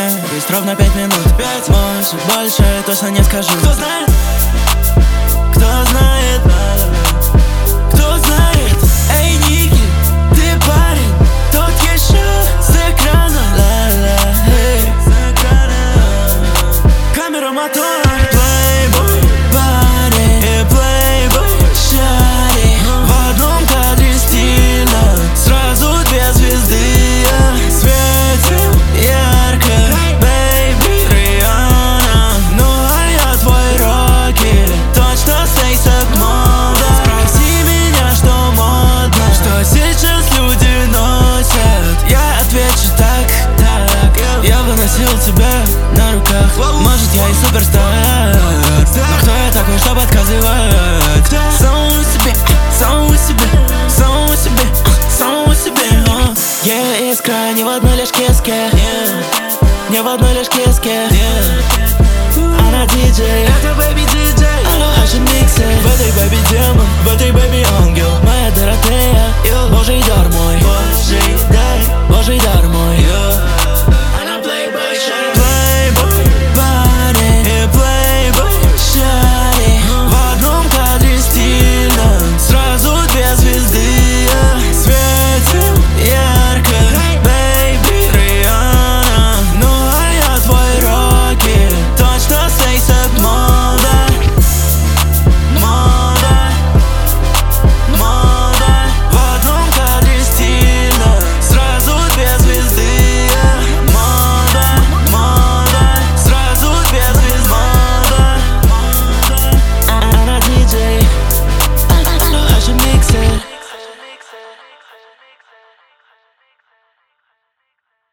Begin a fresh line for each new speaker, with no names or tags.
мне есть ровно 5 минут. Может, больше точно не скажу. Кто знает? Кто знает? Кто знает? Эй, Ники, ты парень, тот еще с экрана. Камера, мотор. Плейбой, парень и плейбой, шарик. В одном кадре стильно, сразу две звезды. Светим ярко, бэйби, Риhanna. Ну а я твой Рокки, точно с фейсок мода. Спроси меня, что модно, что сейчас люди носят. Я отвечу так. Я выносил тебя на руках. Может, я и суперстар, но кто я такой, чтобы отказывать? Самому себе, самому себе, самому себе, самому себе. Я искра не в одной лишь киске, не в одной лишь киске. Она диджей, это бэйби